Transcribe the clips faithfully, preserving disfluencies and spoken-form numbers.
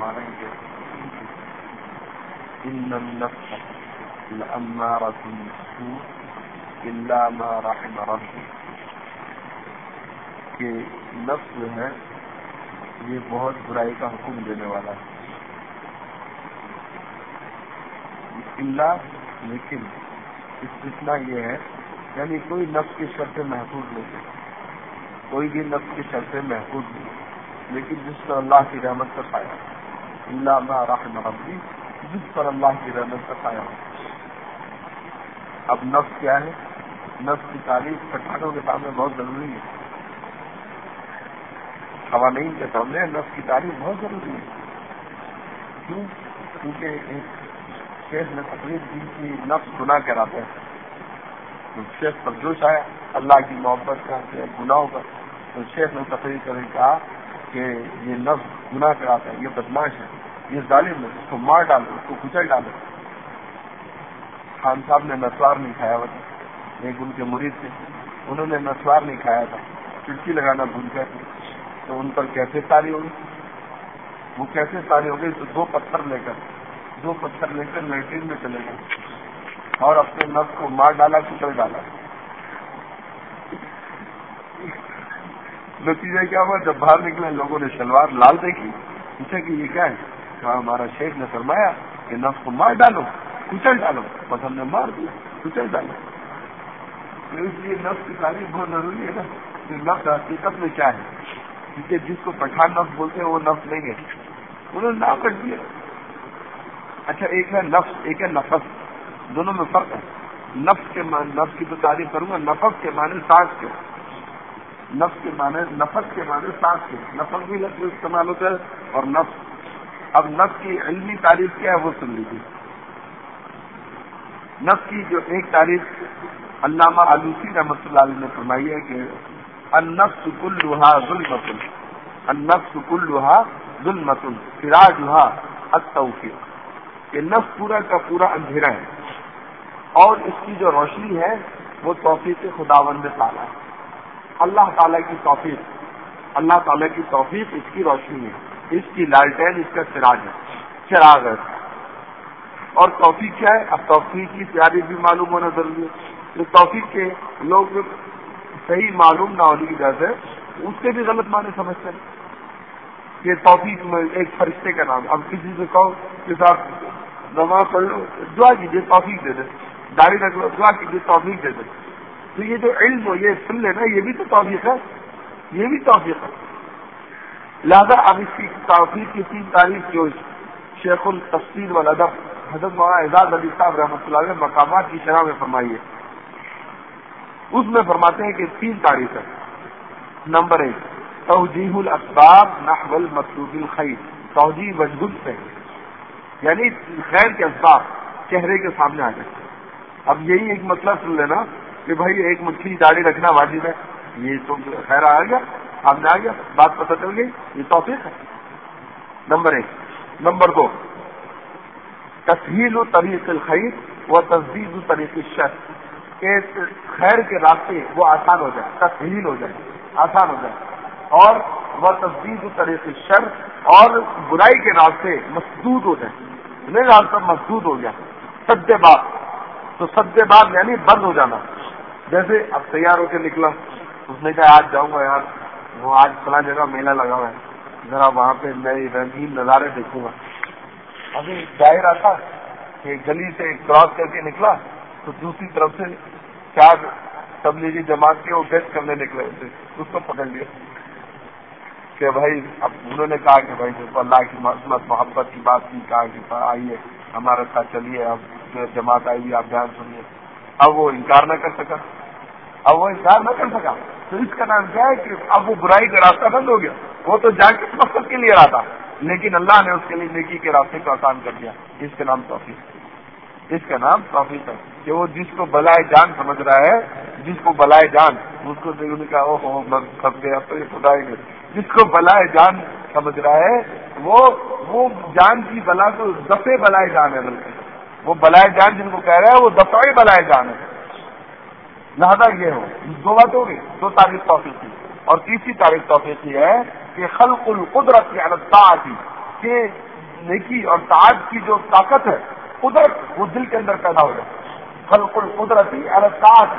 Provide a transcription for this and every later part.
فرمانے کے ان النفس لأمارة بالسوء الا ما رحم ربی، کہ نفس جو ہے یہ بہت برائی کا حکم دینے والا ہے، الا لیکن استثناء یہ ہے، یعنی کوئی نفس کے شر سے محفوظ نہیں ہے، کوئی بھی نفس کے شر سے محفوظ نہیں، لیکن جس پر اللہ کی رحمت کا سایہ، الا ما رحم ربی، جس پر اللہ کی رحمت کا سایہ ہو۔ اب نفس کیا ہے؟ نفس کی تعریف پٹھانوں کے سامنے بہت ضروری ہے، قوانین کے سامنے نفس کی تعریف بہت ضروری ہے۔ کیوں؟ کیونکہ ایک شیخ نے تقریر دی کہ نفس گناہ کراتا ہے، تو شیخ پر جوش آیا اللہ کی محبت کا گناہوں کا، تو شیخ نے تقریر کر کے کہا کہ یہ نفس گناہ کراتا ہے، یہ بدماش ہے، یہ ظالم ہے، اس کو مار ڈالو، اس کو کچل ڈالو۔ خان صاحب نے نسوار نہیں کھایا ہوا تھا، ایک ان کے مرید تھے، انہوں نے نسوار نہیں کھایا تھا، چٹکی لگانا بھول گئے تھے، تو ان پر کیسے تاری ہوگی؟ وہ کیسے تاری ہو گئی؟ تو دو پتھر لے کر دو پتھر لے کر لیٹرین میں چلے گئے اور اپنے نفس کو مار ڈالا، کچل ڈالا۔ نتیجہ کیا ہوا؟ جب باہر نکلے لوگوں نے شلوار لال دیکھی، پوچھا کہ یہ کیا ہے؟ کہا ہمارا شیخ نے فرمایا کہ نفس کو مار ڈالو، کچل ڈالو، بس ہم نے مار دیا، کچل ڈالو۔ تو اس لیے نفس کی تعریف بہت ضروری ہے نا، کہ نفس حقیقت میں کیا ہے، کیونکہ جس کو پٹھان نفس بولتے ہیں وہ نفس نہیں ہے، انہوں نے نام رکھ دیا۔ اچھا ایک ہے نفس، ایک ہے نفس، دونوں میں فرق ہے۔ نفس کے معنی، نفس کی تو تعریف کروں گا، نفس کے معنی سانس کے، نفس کے معنی نفس کے معنی سانس کے، نفس بھی لفظ استعمال ہوتا ہے اور نفس۔ اب نفس کی علمی تعریف کیا ہے وہ سن لیجیے۔ نفس کی جو ایک تعریف علامہ آلوسی رحمۃ اللہ علیہ نے فرمائی ہے کہ النفس کلھا ظلمۃ، النفس کلھا ظلمۃ سراجھا التوفیق، کہ نفس پورا کا پورا اندھیرا ہے اور اس کی جو روشنی ہے وہ توفیق خداوند تعالیٰ ہے، اللہ تعالیٰ کی توفیق، اللہ تعالیٰ کی توفیق اس کی روشنی ہے، اس کی لالٹین اس کا سراج ہے، چراغ ہے۔ اور توفیق کیا ہے؟ اب توفیق کی تعریف بھی معلوم ہونا ضروری ہے۔ تو توفیق کے لوگ صحیح معلوم نہ ہونے کی وجہ سے اس کے بھی غلط معنی سمجھتے ہیں کہ توفیق میں ایک فرشتے کا نام۔ اب کسی سے کہو کہ صاحب نماز پڑھ لو، دعا کیجیے توفیق دے دے، داڑھی رکھ لو، دعا کیجیے توفیق دے دے۔ تو یہ جو علم ہو، یہ سن لینا، یہ بھی تو توفیق ہے، یہ بھی توفیق ہے۔ لہذا اب اس کی توفیق کی تین تعریف جو شیخ التفسیر والادب حضرت مولانا اعجاز علی صاحب رحمۃ اللہ علیہ مقامات کی شرح میں فرمائی ہے، اس میں فرماتے ہیں کہ تین تعریف ہے۔ نمبر ایک توجیہ الاسباب نحو المطلوب الخیر، توجیہ وجہ سے، یعنی خیر کے اسباب چہرے کے سامنے آ جائے۔ اب یہی ایک مطلب سن لینا کہ بھائی ایک مٹھی داڑھی رکھنا واجب ہے، یہ تو خیر آ گیا، سامنے آ گیا، بات پتہ چل گئی، یہ توفیق ہے۔ نمبر ایک۔ نمبر دو تسہیل طریق الخیر و تسدید طریق الشر، کہ خیر کے راستے وہ آسان ہو جائے، تسہیل ہو جائے، آسان ہو جائے، اور وہ تسدید طریق الشر، اور برائی کے راستے مسدود ہو جائے، نہیں راستہ مسدود ہو گیا۔ سد باب، تو سد باب یعنی بند ہو جانا۔ جیسے اب تیار ہو کے نکلا، اس نے کہا آج جاؤں گا یار، وہ آج فلاں جگہ میلہ لگا ہوا ہے، ذرا وہاں پہ میں رنگین نظارے دیکھوں گا۔ ابھی ظاہر آتا کہ گلی سے کراس کر کے نکلا تو دوسری طرف سے چار تبلیغی جماعت کے وہ گشت کرنے نکلے تھے، اس کو پکڑ لیا کہ بھائی، اب انہوں نے کہا کہ بھائی دیکھو اللہ کی عظمت محبت کی بات کی، کہا کہ آئیے ہمارے ساتھ چلیے، اب جو جماعت آئی ہوئی آپ بیان سنیے۔ اب وہ انکار نہ کر سکا، اب وہ انکار نہ کر سکا تو اس کا نام کیا ہے کہ اب وہ برائی کا راستہ بند ہو گیا۔ وہ تو جان کس مقصد کے لیے رہا تھا، لیکن اللہ نے اس کے لیے نیکی کے راستے کو آسان کر دیا۔ اس کا نام توفیق، اس کا نام توفیق ہے کہ وہ جس کو بلائے جان سمجھ رہا ہے، جس کو بلائے جان، اس کو دیکھنے کا او ہو پھنس گیا تو یہ خدا ہی نہیں، جس کو بلائے جان سمجھ رہا ہے وہ وہ جان کی بلا تو دفع بلائے جان ہے، بلکہ وہ بلائے جان جن کو کہہ رہا ہے وہ دفع بلائے جان ہے۔ لہذا یہ ہو، دو بات ہو گئی، دو تعریف توفیق کی۔ اور تیسری تعریف توفیق یہ ہے کہ خلق القدرت علی الطاعت، کہ نیکی اور طاعت کی جو طاقت ہے، قدرت، وہ دل کے اندر پیدا ہو جائے. خلق القدرتی علی الطاعت،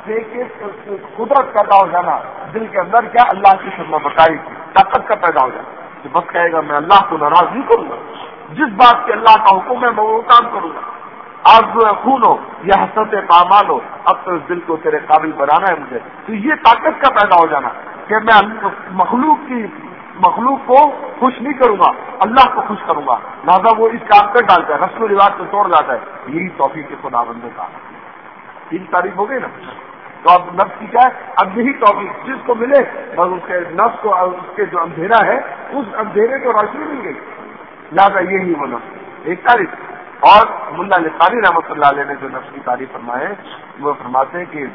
قدرت پیدا ہو جانا دل کے اندر، کیا اللہ کی فرما برداری کی طاقت کا پیدا ہو جانا. کہ بس کہے گا میں اللہ کو ناراض نہیں کروں گا، جس بات کے اللہ کا حکم ہے میں وہ کام کروں گا. آرزو خون ہو یا حسرت پامال ہو، اب تو اس دل کو تیرے قابل بنانا ہے مجھے. تو یہ طاقت کا پیدا ہو جانا کہ میں مخلوق کی مخلوق کو خوش نہیں کروں گا، اللہ کو خوش کروں گا. لہٰذا وہ اس کام پہ ڈالتا ہے، رسم و رواج کو توڑ جاتا ہے. یہی توفیق خدا بندے کا تین تاریخ ہو گئی نا. تو اب نفس کی کیا ہے؟ اب یہی توفیق جس کو ملے بس اس کے نفس کو، اس کے جو اندھیرا ہے اس اندھیرے کو روشنی مل گئی. لہٰذا یہی وہ نفس ایک تاریخ. اور ملا لقاری رحمۃ اللہ علیہ نے جو نفس کی تعریف فرمائے وہ فرماتے ہیں کہ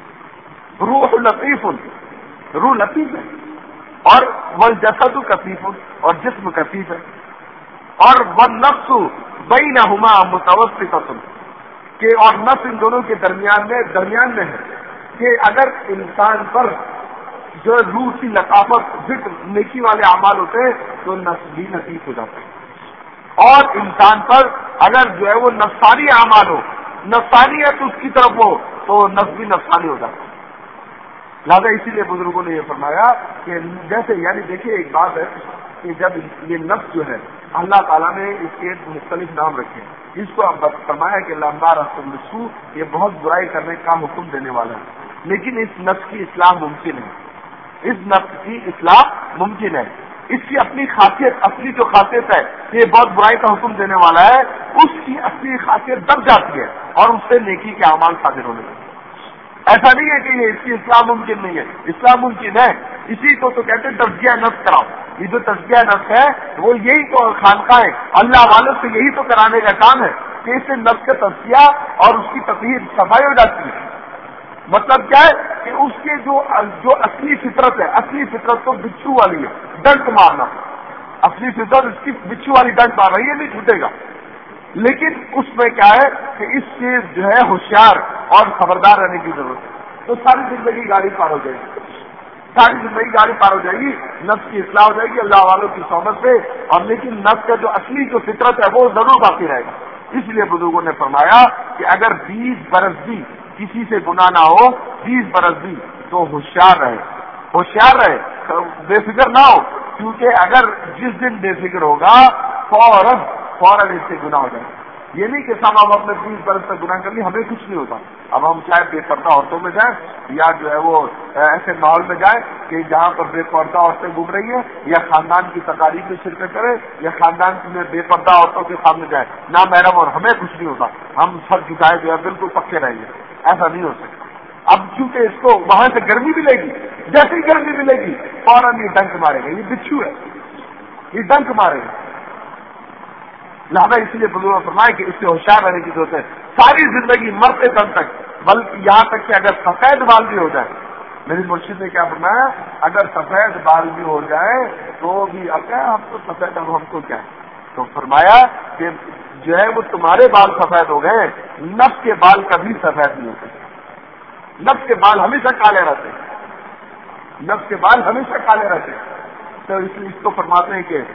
روح لطیف، روح لطیف ہے، اور والجسد کثیف، اور جسم کثیف ہے، اور والنفس بینہما متوسطۃ، کہ اور نفس ان دونوں کے درمیان میں درمیان میں ہے. کہ اگر انسان پر جو روح کی لطافت، ذکر، نیکی والے اعمال ہوتے ہیں تو نفس بھی لطیف ہو جاتا ہے. اور انسان پر اگر جو ہے وہ نفسانی اعمال ہو، نفسانیت اس کی طرف ہو تو نفس بھی نفسانی ہو جاتا ہے. لہٰذا اسی لیے بزرگوں نے یہ فرمایا کہ جیسے یعنی دیکھیے ایک بات ہے کہ جب یہ نفس جو ہے اللہ تعالیٰ نے اس کے مختلف نام رکھے ہیں. اس کو اب فرمایا کہ لمبا رسو، یہ بہت برائی کرنے کا حکم دینے والا ہے. لیکن اس نفس کی اصلاح ممکن ہے، اس نفس کی اصلاح ممکن ہے. اس کی اپنی خاصیت، اصلی جو خاصیت ہے کہ یہ بہت برائی کا حکم دینے والا ہے، اس کی اصلی خاصیت دب جاتی ہے اور اس سے نیکی کے اعمال صادر ہونے لگتے. ایسا نہیں ہے کہ یہ اس کی اصلاح ممکن نہیں ہے، اصلاح ممکن ہے. اسی کو تو کہتے ہیں تزکیہ نفس کراؤ. یہ جو تزکیہ نفس ہے وہ یہی تو خانقاہ اللہ والوں سے یہی تو کرانے کا کام ہے کہ اس سے نفس کا تزکیہ اور اس کی تطہیر، صفائی ہو جاتی ہے. مطلب کیا ہے کہ اس کے جو جو اصلی فطرت ہے، اصلی فطرت تو بچھو والی ہے، ڈنک مارنا. اصلی فطرت اس کی بچھو والی ڈنک مار رہی ہے، نہیں چھوٹے گا. لیکن اس میں کیا ہے کہ اس سے جو ہے ہوشیار اور خبردار رہنے کی ضرورت ہے. تو ساری زندگی گاڑی پار ہو جائے گی، ساری زندگی گاڑی پار ہو جائے گی، نفس کی اصلاح ہو جائے گی اللہ والوں کی صحبت سے. اور لیکن نفس کا جو اصلی جو فطرت ہے وہ ضرور باقی رہے گا. اس لیے بزرگوں نے فرمایا کہ اگر بیس برس بھی کسی سے گناہ نہ ہو، بیس برس بھی، تو ہوشیار رہے، ہوشیار رہے، بے فکر نہ ہو. کیونکہ اگر جس دن بے فکر ہوگا فوراً فوراً اس سے گناہ ہو جائے. یہ نہیں کہ سب ہم اپنے بیس برس تک گناہ کر لی ہمیں کچھ نہیں ہوتا. اب ہم چاہے بے پردہ عورتوں میں جائیں یا جو ہے وہ ایسے ماحول میں جائیں کہ جہاں پر بے پردہ عورتیں گھوم رہی ہیں، یا خاندان کی تقاریب میں شرکت کریں، یا خاندان میں بے پردہ عورتوں کے سامنے جائیں نہ محرم، اور ہمیں کچھ نہیں ہوتا، ہم سر جھکائے جو ہے بالکل پکے رہیں گے. ایسا نہیں ہو سکتا. اب چونکہ اس کو وہاں سے گرمی ملے گی، جیسی گرمی ملے گی فوراً یہ ڈنک مارے گا. یہ بچھو ہے، یہ ڈنک مارے گا. لہٰذا اس لیے بزرگ فرمائے کہ اس سے ہوشیار رہنے کی ضرورت ہے ساری زندگی مرتے دم تک. بلکہ یہاں تک کہ اگر سفید بال بھی ہو جائے، میری مرشد نے کیا فرمایا، اگر سفید بال بھی ہو جائے تو بھی اب کیا ہم تو سفید، اب ہم کو کیا ہے. تو فرمایا کہ جو ہے وہ تمہارے بال سفید ہو گئے، نفس کے بال کبھی سفید نہیں ہوتے. نفس کے بال ہمیشہ کالے رہتے ہیں، نفس کے بال ہمیشہ کالے رہتے ہیں. تو اس لیے اس کو فرماتے ہیں کہ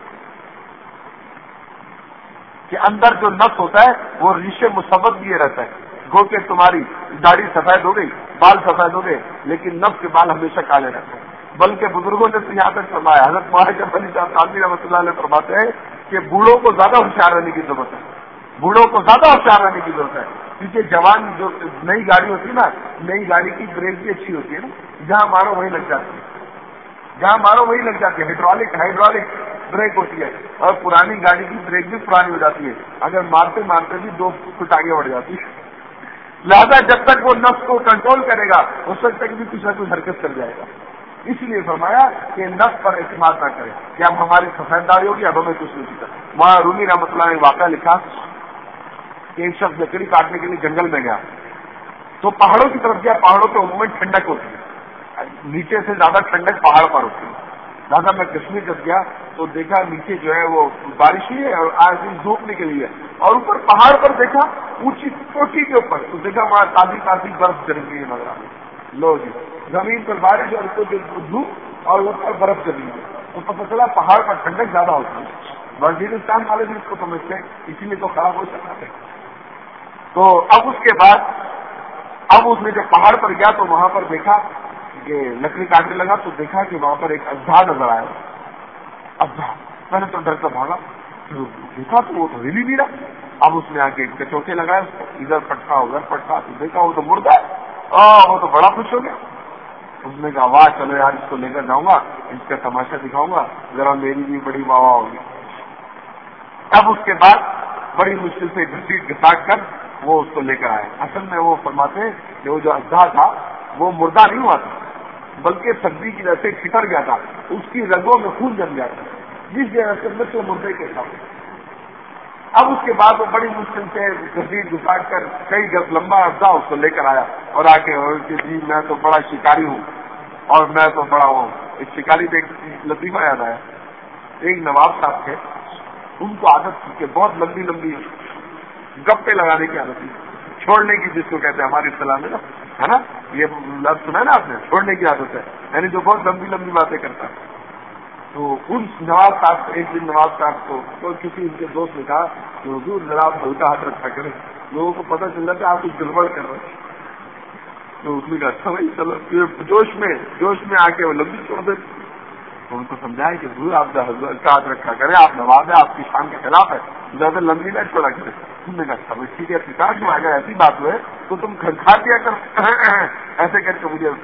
کہ اندر جو نفس ہوتا ہے وہ ریشے مسبت لیے رہتا ہے. گو کہ تمہاری داڑھی سفید ہو گئی، بال سفید ہو گئے، لیکن نفس کے بال ہمیشہ کالے رہتے ہیں. بلکہ بزرگوں نے تو یہاں تک فرمایا، حضرت مولانا علی صاحب تھانوی رحمۃ اللہ علیہ فرماتے ہیں کہ بوڑھوں کو زیادہ ہوشیار رہنے کی ضرورت ہے، بوڑھوں کو زیادہ ہوشیار رہنے کی ضرورت ہے. کیونکہ جوان جو نئی گاڑی ہوتی ہے نا، نئی گاڑی کی بریک بھی اچھی ہوتی ہے نا، جہاں مارو وہیں لگ جاتی ہے، جہاں مارو وہیں لگ جاتی ہے. ہائیڈرولک ہائیڈرولک بریک ہوتی ہے، اور پرانی گاڑی کی بریک بھی پرانی ہو جاتی ہے، اگر مارتے مارتے بھی دو فٹ آگے بڑھ جاتی ہے. لہذا جب تک وہ نفس کو کنٹرول کرے گا اس وقت تک بھی کچھ نہ کچھ حرکت کر جائے گا. اس لیے فرمایا کہ نفس پر اعتماد نہ کرے کہ اب ہماری سفید داڑھی ہوگی اب ہمیں کچھ نہیں سیکھا. وہاں رومی رحمۃ اللہ نے واقعہ لکھا کہ ایک شخص لکڑی کاٹنے کے لیے جنگل میں گیا تو پہاڑوں کی طرف گیا. پہاڑوں پہ عموماً ٹھنڈک ہوتی ہے، نیچے سے زیادہ ٹھنڈک پہاڑ پر ہوتی ہے. لہٰذا میں کشمیر جب گیا تو دیکھا نیچے جو ہے وہ بارش ہوئی ہے اور آج دن دھوپ نکلی ہے، اور اوپر پہاڑ پر دیکھا اونچی چوٹی کے اوپر تو دیکھا وہاں تازی تازی برف جم گئی ہے نظر آئی. لو جی زمین پر بارش اور اوپر جو دھوپ اور اوپر برف جمی ہے تو پتہ چلا پہاڑ پر ٹھنڈک زیادہ ہوتی ہے. وزیرستان والے بھی اس کو سمجھتے ہیں، اسی لیے تو خراب ہو سکتا ہے۔ تو اب اس کے بعد اب اس نے جب پہاڑ پر گیا تو وہاں پر دیکھا کہ لکڑی کاٹنے لگا تو دیکھا کہ وہاں پر ایک اژدہا نظر آیا۔ اژدہا میں نے تو ڈر کر بھاگا، دیکھا تو وہ تو ہل ہی نہیں رہا۔ اب اس نے آ کے کچوٹے لگائے، ادھر پٹکا ادھر پٹکا تو دیکھا وہ تو مردہ ہے۔ وہ تو بڑا خوش ہو گیا۔ اس نے کہا واہ چلو یار اس کو لے کر جاؤں گا، اس کا تماشا دکھاؤں گا، ذرا میری بھی بڑی واہ واہ ہوگی۔ اب اس کے بعد بڑی مشکل سے گھسیٹ گھساٹ کر وہ اس کو لے کر آئے۔ اصل میں وہ فرماتے ہیں کہ وہ جو اژدہا تھا وہ مردہ نہیں ہوا تھا، بلکہ سردی کی وجہ سے ٹھٹر گیا تھا، اس کی رگوں میں خون جم گیا تھا، جس وجہ سے مثل مردے کے ساتھ۔ اب اس کے بعد وہ بڑی مشکل سے گھسیٹ گھساٹ کر کئی گز لمبا اژدہا اس کو لے کر آیا اور آ کے جی میں تو بڑا شکاری ہوں اور میں تو بڑا ہوں۔ اس شکاری سے ایک لطیفہ یاد آیا، ایک نواب صاحب تھے، ان کو عادت تھی کہ بہت لمبی لمبی گپے لگانے کی عادت تھی، چھوڑنے کی، جس کو کہتے ہیں ہماری اصطلاح میں نا، ہے نا، یہ لفظ سنا ہے نا آپ نے، چھوڑنے کی عادت ہے، یعنی جو بہت لمبی لمبی باتیں کرتا ہے۔ تو ان نواب صاحب ایک دن نواب صاحب کو تو کسی ان کے دوست نے کہا کہ حضور ذرا آپ ہلکا ہاتھ رکھا کریں، لوگوں کو پتہ چل رہا کہ آپ کچھ گڑبڑ کر رہے ہیں۔ تو اس نے کہا اچھا بھائی چلو، جوش میں جوش میں آ کے وہ لمبی چھوڑ دے۔ تو ان کو سمجھایا کہ حضور آپ ہلکا ہاتھ رکھا کریں، آپ نواب ہے، آپ کی شان کے خلاف ہے، زیادہ لمبی نہ چھوڑا کریں۔ تم نے کہا اچھا بھائی ٹھیک ہے، پتاش میں اگر ایسی بات ہوئے تو تم کھا دیا کر، ایسے کر کے مجھے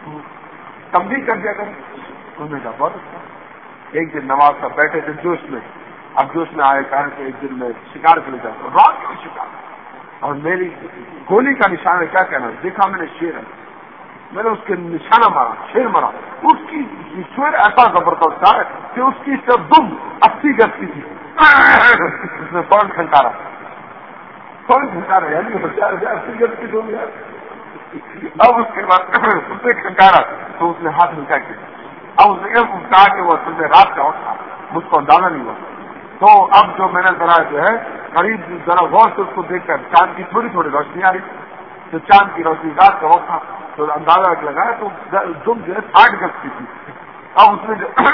تنبیہ کر دیا کر۔ انہوں نے کہا بہت اچھا۔ ایک دن نواب صاحب بیٹھے تھے جوش میں، اب جوش میں آئے کہا کہ ایک دن میں شکار کے لیے جاتا ہوں، رات کا شکار، اور میری گولی کا نشانہ کیا کہنا، دیکھا میں نے شیر ہے، میں نے اس کے نشانہ مارا، شیر مارا، اس کی شیر ایسا زبردست تھا کہ اس کی صرف دم اسی گز کی تھی۔ اس نے فوراً کھنکارا، فوراً کھنکارا، یعنی اسی گز کی دم ہے۔ اب اس کے بعد اس نے کھنکارا تو اس نے ہاتھ ہلکا کیا۔ اب اس نے کہا کہ وہ اصل میں رات کا وقت تھا، مجھ کو اندازہ نہیں ہوا۔ تو اب جو میں نے ذرا جو ہے قریب ذرا غور سے اس کو دیکھ کر، چاند کی تھوڑی تھوڑی روشنی آ رہی، تو چاند کی روشنی رات کا وقت تھا تو اندازہ لگایا تو دم جو ہے ساٹھ گز کی تھی۔ اب اس نے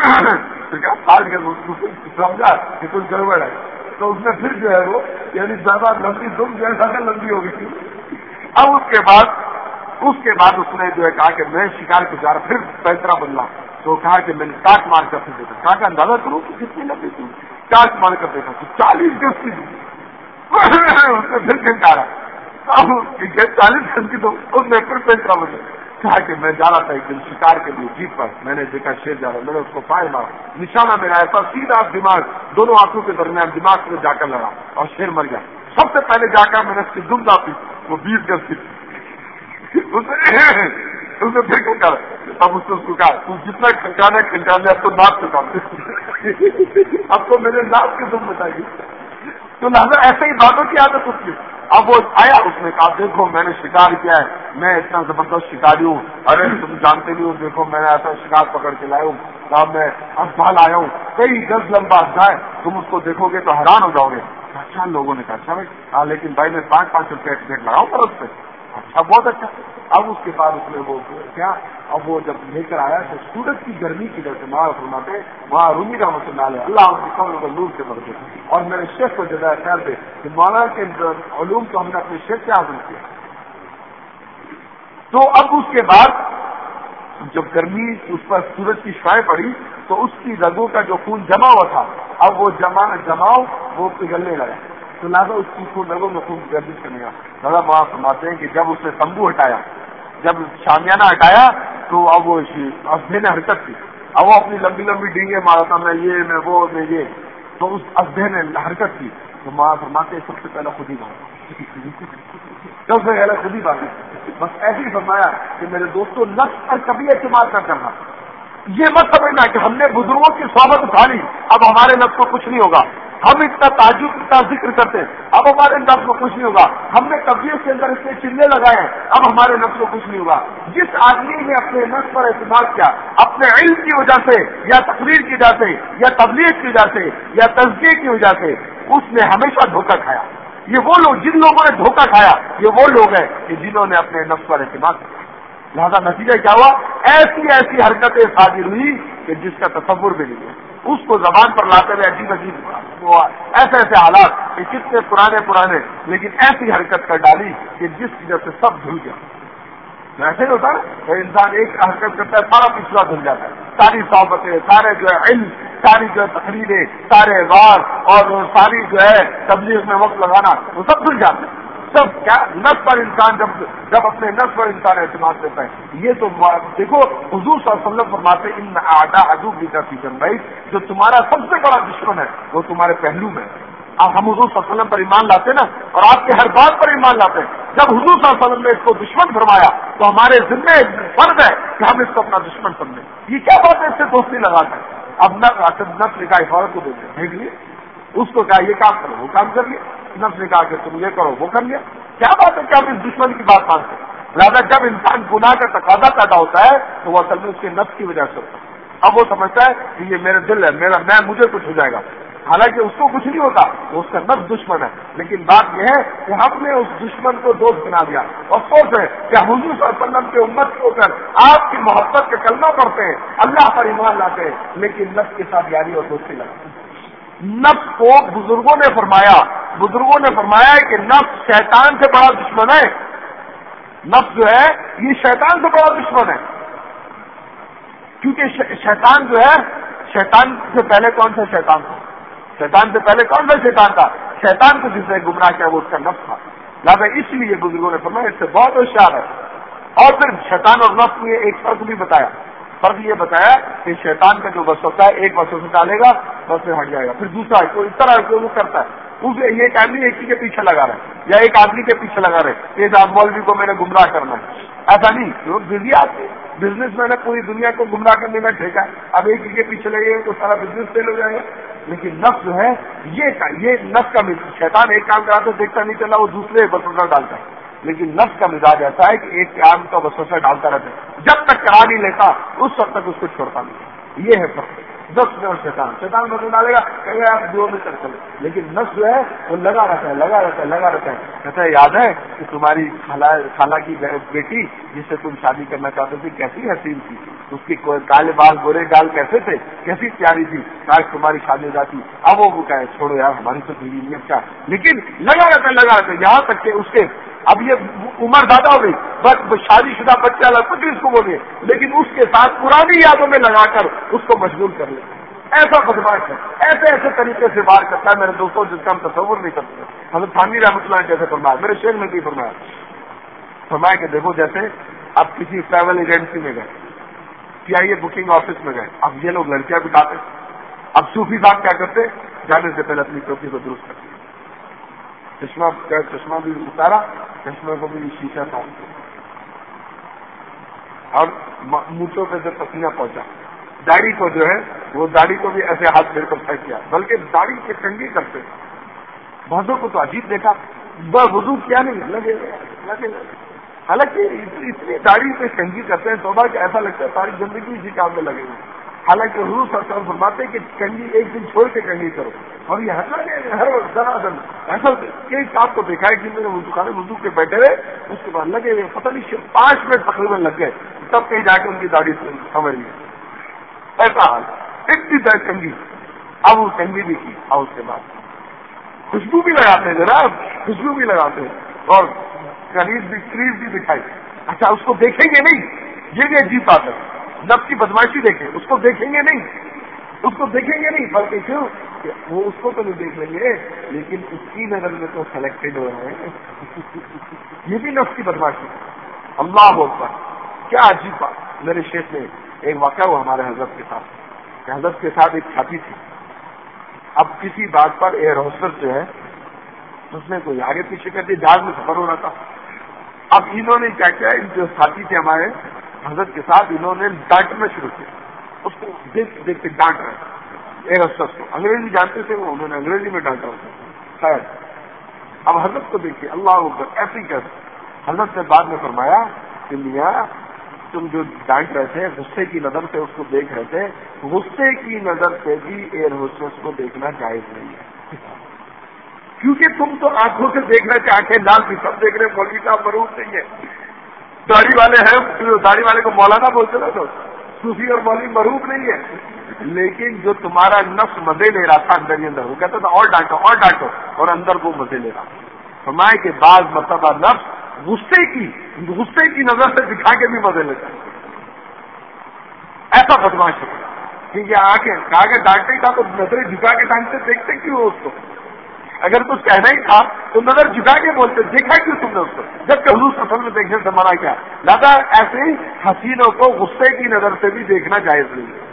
ساٹھ گز سمجھا کہ کچھ گڑبڑ ہے، تو اس نے پھر جو ہے وہ یعنی زیادہ لمبی دم جو ہے زیادہ لمبی ہو گئی تھی۔ اب اس کے بعد اس کے بعد اس نے جو ہے کہا کہ میں شکار کو جا رہا، پھر پیترا بدلا تو کہا کہ میں نے ٹاٹ مار کر پھر دیکھا، کہا کہ اندازہ کروں کہ کتنی لمبی تھی، ٹاٹ مار کر دیکھا تو چالیس گز کی تھی۔ اس نے پھر کھنکارا، چالیس گز کی تو اس نے پھر پیترا بدلا، کہا کہ میں جا رہا تھا ایک دن شکار کے لیے جیپ پر، میں نے دیکھا شیر جا رہا، میں نے اس کو پائے مارا، نشانہ میرا ایسا سیدھا دماغ دونوں آنکھوں کے درمیان دماغ میں جا کر لڑا اور شیر مر گیا۔ سب سے پہلے جا کر میں نے اس کی دم داپی، وہ بیس گز کی تھی۔ اس نے پھر کھنکارا، اب اس نے اس کو کہا تو جتنا کھنکانا کھنکانا اب تو ناپ چکا، اب تو میرے ناپ کی دم بتائی۔ تو لہٰذا ایسے ہی باتوں کی عادت اس کی۔ اب وہ آیا، اس نے کہا دیکھو میں نے شکار کیا ہے، میں اتنا زبردست شکاری ہوں، ارے تم جانتے نہیں ہو، دیکھو میں نے ایسا شکار پکڑ کے لایا ہوں، صاحب میں اژدہا لایا ہوں، کئی گز لمبا اژدہا ہے، تم اس کو دیکھو گے تو حیران ہو جاؤ گے۔ اچھا لوگوں نے کہا اچھا بھائی، ہاں لیکن بھائی میں پانچ پانچ روپے ٹکٹ لگاؤں پر اس پہ۔ اچھا بہت اچھا۔ اب اس کے بعد اس نے وہ کیا، اب وہ جب لے کر آیا تو سورج کی گرمی کی وجہ سے وہاں فرماتے وہاں رومی کا مسئلہ ہے، اللہ ان کی قبر کو نور سے بھر دے۔ اور میرے شیخ کو جزائے خیر دے کہ مولانا کے علوم کو ہم نے اپنے شیخ سے حاصل کیا۔ تو اب اس کے بعد جب گرمی اس پر سورج کی شعاع پڑی تو اس کی رگوں کا جو خون جمع ہوا تھا اب وہ جمع جماؤ وہ پگھلنے لگا، تو لہٰذا اس کی خون رگوں میں خون گردش کرنے گا۔ دادا وہاں فرماتے ہیں کہ جب اس نے تمبو ہٹایا، جب شامیانہ ہٹایا تو اب وہ اژدہے نے حرکت کی، اب وہ اپنی لمبی لمبی ڈینگیں مارا تھا، میں یہ میں وہ میں یہ، تو اس اژدہے نے حرکت کی تو وہاں فرماتے ہیں سب سے پہلے خود ہی بھاگا، سب سے پہلے خود ہی بھاگا۔ بس ایسے ہی فرمایا کہ میرے دوستوں نفس پر کبھی اعتماد نہ کرنا، یہ مت سمجھنا کہ ہم نے بزرگوں کی صحبت اٹھا لی اب ہمارے نفس کو کچھ نہیں ہوگا، ہم اتنا تعجب اتنا ذکر کرتے ہیں اب ہمارے نفس کو کچھ نہیں ہوگا، ہم نے طبیعت کے اندر اتنے چلے لگائے ہیں اب ہمارے نفس کو کچھ نہیں ہوگا۔ جس آدمی نے اپنے نفس پر اعتماد کیا اپنے علم کی وجہ سے یا تقریر کی وجہ سے یا تبلیغ کی وجہ سے یا تزکیے کی وجہ سے، اس نے ہمیشہ دھوکہ کھایا۔ یہ وہ لوگ جن لوگوں نے دھوکہ کھایا یہ وہ لوگ ہیں کہ جنہوں نے اپنے نفس پر اعتماد کیا۔ لہذا نتیجہ کیا ہوا، ایسی ایسی حرکتیں صادر ہوئی کہ جس کا تصور بھی نہیں ہے۔ اس کو زبان پر لاتے ہوئے عجیب عجیب وہ ایسے ایسے حالات کہ کتنے پرانے پرانے لیکن ایسی حرکت کر ڈالی کہ جس وجہ سے سب دھل گیا. ایسے ہی ہوتا ہے انسان ایک حرکت کرتا ہے سارا پچھلا دھل جاتا ہے. ساری صحبتیں سارے جو ہے علم ساری جو ہے تقریریں سارے وار اور ساری جو ہے تبلیغ میں وقت لگانا وہ سب دھل جاتے ہیں. سب کیا نفس پر انسان جب جب اپنے نفس پر انسان اعتماد دیتا ہے. یہ تو دیکھو حضور صلی اللہ علیہ وسلم فرماتے ان اعداء عدو کا فی جنبیک جو تمہارا سب سے بڑا دشمن ہے وہ تمہارے پہلو میں. اب ہم حضور صلی اللہ علیہ وسلم پر ایمان لاتے نا اور آپ کے ہر بات پر ایمان لاتے ہیں. جب حضور صلی اللہ علیہ وسلم نے اس کو دشمن فرمایا تو ہمارے ذمے فرض ہے کہ ہم اس کو اپنا دشمن سمجھیں. یہ کیا بات ہے اس سے دوستی لگاتے ہیں. اب نفس نفس نے کہا عورت کو دیتے ہیں دیکھ لیے اس کو کہا یہ کام کرو وہ کام کر لیا. نفس نے کہا کہ تم یہ کرو وہ کر لیا. کیا بات ہے کہ ہم اس دشمن کی بات مانتے ہیں. لہٰذا جب انسان گناہ کا تقاضا پیدا ہوتا ہے تو وہ اصل میں اس کے نفس کی وجہ سے ہوتا ہے. اب وہ سمجھتا ہے کہ یہ میرا دل ہے میرا میں مجھے کچھ ہو جائے گا. حالانکہ اس کو کچھ نہیں ہوتا تو اس کا نفس دشمن ہے. لیکن بات یہ ہے کہ ہم نے اس دشمن کو دوست بنا دیا. افسوس ہے کہ حضور صلی اللہ علیہ وسلم کی امت کے اوپر آپ کی محبت کا کلمہ پڑھتے ہیں اللہ پر ایمان لاتے ہیں لیکن نفس کے ساتھ یاری اور دوستی لگاتے ہیں. نفس کو بزرگوں نے فرمایا بزرگوں نے فرمایا کہ نفس شیطان سے بڑا دشمن ہے. نفس جو ہے یہ شیطان سے بڑا دشمن ہے کیونکہ شیطان جو ہے شیطان سے پہلے کون سا شیطان تھا. شیطان سے پہلے کون سا شیطان تھا. شیطان کو جس نے گمراہ کیا وہ اس کا نفس تھا. لہٰذا اس لیے بزرگوں نے فرمایا اس سے بہت ہوشیار ہے. اور پھر شیطان اور نفس نے ایک فرق بھی بتایا. فرق یہ بتایا کہ شیطان کا جو وسوسہ ہے ایک وسوسہ ڈالے گا بس میں ہٹ جائے گا. پھر دوسرا کوئی اس طرح کو کرتا ہے اسے یہ ایک آدمی ایک ہی کے پیچھے لگا رہا ہے یا ایک آدمی کے پیچھے لگا رہے یہ آپ مولوی کو میں نے گمراہ کرنا ہے. ایسا نہیں لوگ بزی آتے بزنس میں نے پوری دنیا کو گمراہ کرنے میں ٹھیکا ہے. اب ایک ہی کے پیچھے لگے گا تو سارا بزنس فیل ہو جائے گا. لیکن نفس جو ہے یہ یہ نفس کا شیطان ایک کام کرا تو دیکھتا نہیں چلا وہ دوسرے وسوسہ ڈالتا ہے. لیکن نفس کا مزاج ایسا ہے کہ ایک کام کا وسوسہ ڈالتا رہتا ہے جب تک کرا نہیں لیتا اس وقت تک اس کو چھوڑتا نہیں. یہ ہے فرق نفس میں اور شیطان. شیطان وسوسہ ڈالے گا کہیں گے آپ دو میں کر چلے لیکن نفس جو ہے وہ لگا رہتا ہے لگا رہتا ہے لگا رہتا ہے. کہتا ہے یاد ہے کہ تمہاری خالہ کی بیٹی جس سے تم شادی کرنا چاہتے تھے کیسی حسین تھی اس کی کالے بال گورے گال کیسے تھے کیسی پیاری تھی کاش تمہاری شادی ہو جاتی. اب وہ کہے چھوڑو یار ہماری تو بیوی نہیں اچھا لیکن لگا رہتا ہے لگا رہتا ہے یہاں تک کہ اس کے اب یہ عمر زیادہ ہو گئی بس شادی شدہ بچہ الگ کچھ اس کو بولے لیکن اس کے ساتھ پرانی یادوں میں لگا کر اس کو مشغول کر لے. ایسا بدماش ہے ایسے ایسے طریقے سے بار کرتا ہے میرے دوستوں جس کا ہم تصور نہیں کرتے. حضرت تھانوی رحمۃ اللہ نے جیسے فرمایا میرے شیخ نے بھی فرمایا فرمایا کہ دیکھو جیسے اب کسی ٹریول ایجنسی میں گئے پی آئی اے بکنگ آفس میں گئے اب یہ لوگ لڑکیاں بٹاتے. اب صوفی صاحب کیا کرتے جانے سے پہلے اپنی چوکی کو درست کرتے چشمہ چشمہ بھی اتارا چشمے کو بھی شیشہ تھا اور مونچھوں پہ جب پسینہ پہنچا داڑھی کو جو ہے وہ داڑھی کو بھی ایسے ہاتھ پھیر کر طے کیا بلکہ داڑھی کے کنگھی کرتے. بہتوں کو تو عجیب دیکھا وضو کیا نہیں لگے لگے حالانکہ اتنی داڑھی پہ کنگھی کرتے ہیں توبہ کہ ایسا لگتا ہے ساری زندگی اسی کام میں لگے ہوئے. حالانکہ حضور صلی اللہ علیہ وسلم فرماتے ہیں کہ کنگھی ایک دن چھوڑ کے کنگھی کرو اور یہ ہر ہر وقت دنا دن ایسا ایک آپ کو دیکھا ہے کہ میں نے وضو خانے وضو کے بیٹھے رہے اس کے بعد لگے ہوئے پتہ نہیں پانچ منٹ تقریباً لگ گئے تب کہیں جا کے ان کی داڑھی سمجھ لی. ایسا حال اتنی دیر کنگھی اب وہ کنگھی بھی کی اور اس کے بعد خوشبو بھی لگاتے ہیں جناب خوشبو بھی لگاتے ہیں اور کریز بھی کریز بھی دکھائی. اچھا اس کو دیکھیں گے نہیں یہ بھی عجیب بات ہے. نفس کی بدماشی دیکھیں اس کو دیکھیں گے نہیں اس کو دیکھیں گے نہیں بلکہ کیوں کہ وہ اس کو تو نہیں دیکھ لیں گے لیکن اس کی نظر میں تو سلیکٹڈ ہو رہے ہیں. یہ بھی نفس کی بدماشی. اللہ اکبر کیا عجیب بات. میرے شیخ میں ایک واقعہ ہوا ہمارے حضرت کے ساتھ کہ حضرت کے ساتھ ایک چھاتی تھی. اب کسی بات پر ایئر ہوسٹس جو ہے اس نے کوئی آگے پیچھے کر دیا جہاز میں سفر ہو رہا تھا. اب انہوں نے کیا کیا جو ساتھی تھے ہمارے حضرت کے ساتھ انہوں نے ڈانٹنا شروع کیا. اس کو دیکھ دیکھ کے ڈانٹ رہے ایئر ہوسٹس کو. انگریزی جانتے تھے وہ انہوں نے انگریزی میں ڈانٹا ہوتا خیر. اب حضرت کو دیکھیے اللہ اکبر ایسی کیسے. حضرت نے بعد میں فرمایا کہ میاں تم جو ڈانٹ رہے تھے غصے کی نظر سے اس کو دیکھ رہے تھے غصے کی نظر سے بھی ایئر ہوسٹس کو دیکھنا جائز نہیں ہے کیونکہ تم تو آنکھوں سے دیکھ رہے تھے آنکھیں لال بھی سب دیکھ رہے مولوی صاحب مروف نہیں ہے. داڑھی والے ہیں داڑھی والے کو مولانا بولتے نا تو صوفی اور مولوی مروف نہیں ہے لیکن جو تمہارا نفس مزے لے رہا تھا اندر ہی اندر، وہ کہتا تھا اور ڈانٹو اور ڈانٹو، اور اندر وہ مزے لے رہا. فرمائے کہ بعض مرتبہ نفس غصے کی غصے کی نظر سے دکھا کے بھی مزے لیتا ہے. ایسا بدماش ہے کیونکہ آ کے کہا کہ ڈانٹے کا تو نظریں جھکا کے ڈانٹتے دیکھتے کیوں اس کو؟ اگر کچھ کہنا ہی تھا تو نظر جھکا کے بولتے، دیکھا کیوں تم نے اس کو؟ جبکہ حضور صلی اللہ علیہ وسلم میں دیکھنے سے منع کیا. لہذا ایسے ہی حسینوں کو غصے کی نظر سے بھی دیکھنا جائز نہیں ہے.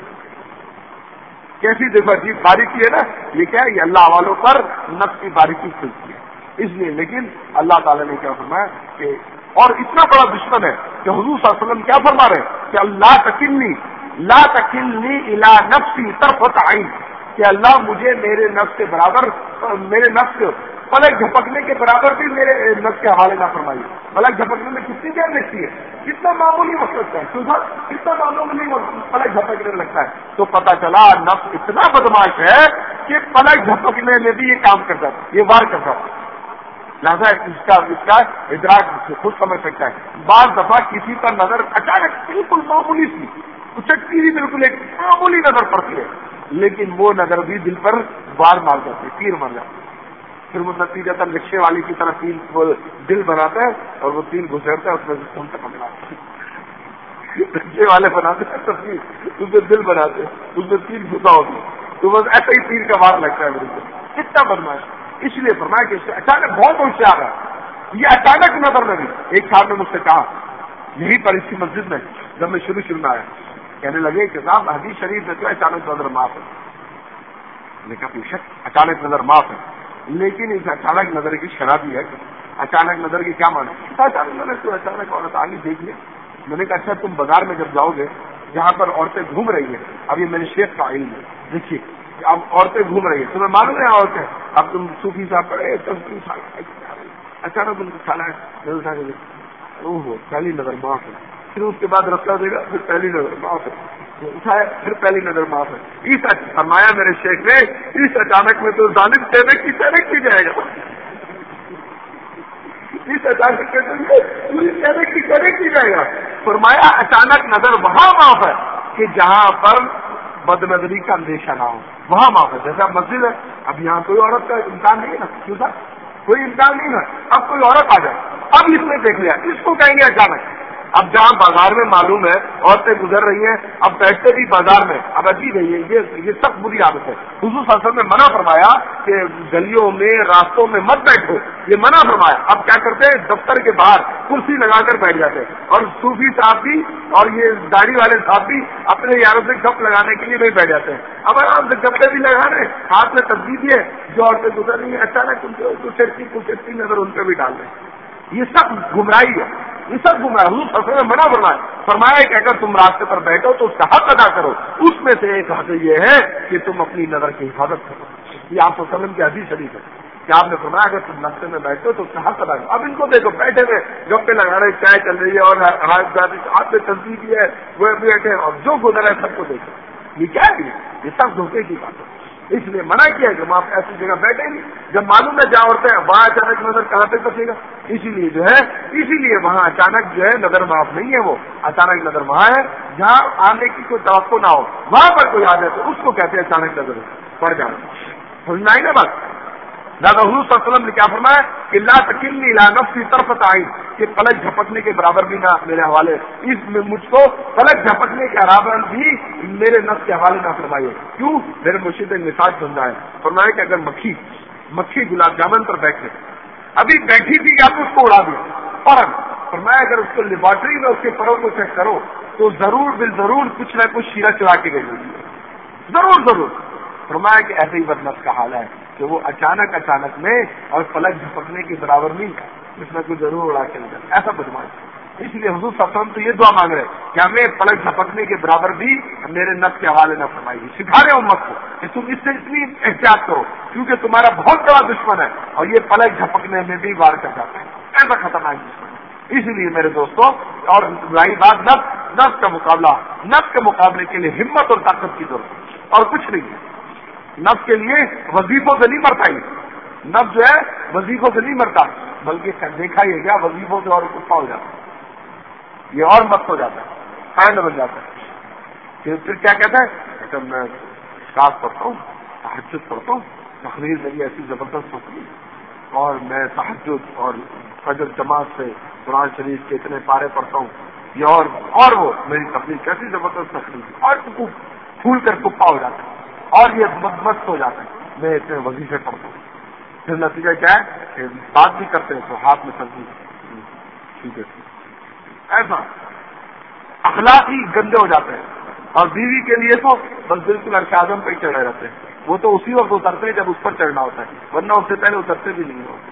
کیسی دیکھو عجیب باریکی ہے نا، یہ کیا ہے؟ یہ اللہ والوں پر نفس کی باریکی کھلتی ہے. اس لیے لیکن اللہ تعالیٰ نے کیا فرمایا کہ اور اتنا بڑا دشمن ہے کہ حضور صلی اللہ علیہ وسلم کیا فرما رہے ہیں کہ اللہ تکلنی لا تکلنی الی نفسی طرفۃ عین، کہ اللہ مجھے میرے نفس کے برابر میرے نفس پلک جھپکنے کے برابر بھی میرے نفس کے حوالے نہ فرمائیے. پلک جھپکنے میں کتنی دیر لگتی ہے؟ کتنا معمولی وقت لگتا ہے. کیوں سر کتنا معمولی پلک جھپکنے لگتا ہے. تو پتہ چلا نفس اتنا بدماش ہے کہ پلک جھپکنے میں بھی یہ کام کرتا ہے، یہ وار کرتا ہے. لہٰذا اس کا اس کا ادراک خود سمجھ سکتا ہے. بعض دفعہ کسی پر نظر اچانک بالکل معمولی سی اچکتی ہوئی بالکل ایک معمولی نظر پڑتی ہے، لیکن وہ نظر بھی دل پر وار مار جاتی ہے، تیر مار جاتی ہے. پھر وہ نتیجہ تر رکشے والی کی طرح تین وہ دل بناتا ہے اور وہ تین گزرتا ہے، اس میں سے خون تک بناتا ہے. رکشے والے بناتے ہیں تصویر، اس میں دل بناتے ہیں، اس میں تین گھسا ہوتی ہے، تو بس ایسا ہی تیر کا وار لگتا ہے میرے کو. کتنا بدماش. اس لیے فرمایا کہ اس سے اچانک بہت ہوشیار ہے یہ اچانک نظر میں بھی. ایک صاحب نے مجھ سے کہا یہی پر اس کی مسجد میں جب میں شروع شروع میں آیا، کہنے لگے کہ صاحب حدیث شریف میں تو اچانک نظر معاف ہے. میں نے کہا بے شک اچانک نظر معاف ہے، لیکن اس اچانک نظر کی شرح بھی ہے. اچانک نظر کی کیا معنی؟ اچانک نظر تو اچانک عورت آگے دیکھ لے. میں نے کہا اچھا تم بازار میں جب جاؤ گے جہاں پر عورتیں گھوم رہی ہیں، اب یہ میرے شیخ کا علم ہے، دیکھیے اب عورتیں گھوم رہی ہیں، تمہیں معلوم ہے عورتیں، اب تم صوفی صاحب پڑھے اچانک ان کو کھانا ہے، اوہ پہلی نظر معاف ہے. پھر اس کے بعد رستہ دے گا، پھر پہلی نظر معاف ہے، اٹھایا پھر پہلی نظر معاف ہے. اس فرمایا میرے شیخ نے اس اچانک میں تو ظالم ٹینک کی ٹینک کی جائے گا. اس اچانک ٹینک کی ٹینک کی جائے گا. فرمایا اچانک نظر وہاں معاف ہے کہ جہاں پر بد نظری کا اندیشہ نہ ہو، وہاں معاف ہے. جیسا مسجد ہے، اب یہاں کوئی عورت کا امکان نہیں ہے نا، کیوں تھا کوئی امکان نہیں ہے. اب کوئی عورت آ جائے، اب اس نے دیکھ لیا، اس کو کہیں گے اچانک. اب جہاں بازار میں معلوم ہے عورتیں گزر رہی ہیں، اب بیٹھتے بھی بازار میں، اب عجیب ہے یہ یہ سب بری عادت ہے. حضور صلی اللہ علیہ وسلم نے منع فرمایا کہ گلیوں میں راستوں میں مت بیٹھو، یہ منع فرمایا. اب کیا کرتے ہیں دفتر کے باہر کرسی لگا کر بیٹھ جاتے ہیں، اور صوفی صاحب بھی اور یہ داڑھی والے صاحب بھی اپنے یاروں سے گپ لگانے کے لیے نہیں بیٹھ جاتے ہیں. اب آرام سے گپے بھی لگا رہے ہیں، ہاتھ میں تسبیح بھی ہے، جو عورتیں گزر رہی ہیں اچانک ان کو کچھ اچھی کچھ اچھی نظر ان پہ بھی ڈال رہے ہیں. یہ سب گمراہی ہے، یہ سب گمراہ. حضور صلی اللہ علیہ وسلم نے منع فرمایا فرمایا کہ اگر تم راستے پر بیٹھو تو اس کا حق ادا کرو. اس میں سے ایک حق یہ ہے کہ تم اپنی نظر کی حفاظت کرو. یہ آپ صلی اللہ علیہ وسلم کی حدیث شریف ہے کہ آپ نے فرمایا اگر تم راستے میں بیٹھو تو اس کا حق ادا کرو. اب ان کو دیکھو بیٹھے ہوئے گپے لگا رہے، چائے چل رہی ہے اور ہاتھ میں تصویر بھی ہے، وہ بیٹھے اور جو گزرا ہے سب کو دیکھو. یہ کیا ہے؟ یہ سب دھوکے کی بات ہے. اس لیے منع کیا کہ آپ ایسی جگہ بیٹھے نہیں جب معلوم ہے جہاں عورتیں وہاں اچانک نظر کہاں پہ بچے گا. اسی لیے جو ہے اسی لیے وہاں اچانک جو ہے نظر معاف نہیں ہے. وہ اچانک نظر وہاں ہے جہاں آنے کی کوئی توقع نہ ہو، وہاں پر کوئی آ جائے تو اس کو کہتے ہیں اچانک نظر پڑ جانا. سمجھ میں آئی نا بات؟ دادا حضور صلی اللہ علیہ وسلم نے کیا فرمایا کہ لا تکلنی الی نفسی طرفۃ عین، کہ پلک جھپکنے کے برابر بھی نہ میرے حوالے، اس میں مجھ کو پلک جھپکنے کے برابر بھی میرے نفس کے حوالے نہ فرمائیے. کیوں؟ میرے مرشد نے مثال سمجھا ہے. فرمایا کہ اگر مکھی مکھی گلاب جامن پر بیٹھے، ابھی بیٹھی تھی آپ اس کو اڑا دیا فوراً. فرمایا اگر اس کو لیبارٹری میں اس کے پروں کو چیک کرو تو ضرور بال ضرور کچھ نہ کچھ شیرہ چلا کے گئی ہوگی، ضرور ضرور. فرمایا کہ ایسے ہی بدنفس کا حال ہے کہ وہ اچانک اچانک میں اور پلک جھپکنے کے برابر نہیں، کچھ نہ کچھ ضرور اڑا کے نظر. ایسا بدماش. اس لیے حضور صلی اللہ علیہ وسلم تو یہ دعا مانگ رہے کہ ہمیں پلک جھپکنے کے برابر بھی میرے نفس کے حوالے نہ فرمائیے. سکھا رہے امت کو کہ تم اس سے اتنی احتیاط کرو کیونکہ تمہارا بہت بڑا دشمن ہے اور یہ پلک جھپکنے میں بھی وار کر جاتا ہے. ایسا خطرناک دشمن. اس لیے میرے دوستوں، اور رہی بات نفس نفس کا مقابلہ، نفس کے مقابلے کے لیے ہمت اور طاقت کی ضرورت ہے اور کچھ نہیں ہے. نفس کے لیے وظیفوں سے نہیں مرتا. ہی نفس جو ہے وظیفوں سے نہیں مرتا، بلکہ دیکھا یہ کیا وظیفوں سے اور کتا ہو جاتا ہے، یہ اور مست ہو جاتا ہے، قائم بن جاتا ہے. پھر کیا کہتا ہے جب میں اشراق پڑھتا ہوں، تہجد پڑھتا ہوں، تقریر میری ایسی زبردست ہوتی ہے، اور میں تہجد اور فجر جماعت سے قرآن شریف کے اتنے پارے پڑھتا ہوں، یہ اور اور وہ میری تقریر کیسی زبردست تقریر، اور پھول کر کپا ہو جاتا ہے اور یہ مست ہو جاتا ہے، میں اتنے وظیفے پڑھتا ہوں، پھر نتیجہ کیا ہے کہ بات بھی کرتے ہیں تو ہاتھ میں سبزی ٹھیک ہے، ایسا اخلاق ہی گندے ہو جاتے ہیں. اور بیوی کے لیے تو بس بالکل عرش اعظم پہ ہی چڑھے رہتے ہیں، وہ تو اسی وقت اترتے ہیں جب اس پر چڑھنا ہوتا ہے، ورنہ اس سے پہلے اترتے بھی نہیں ہوتے.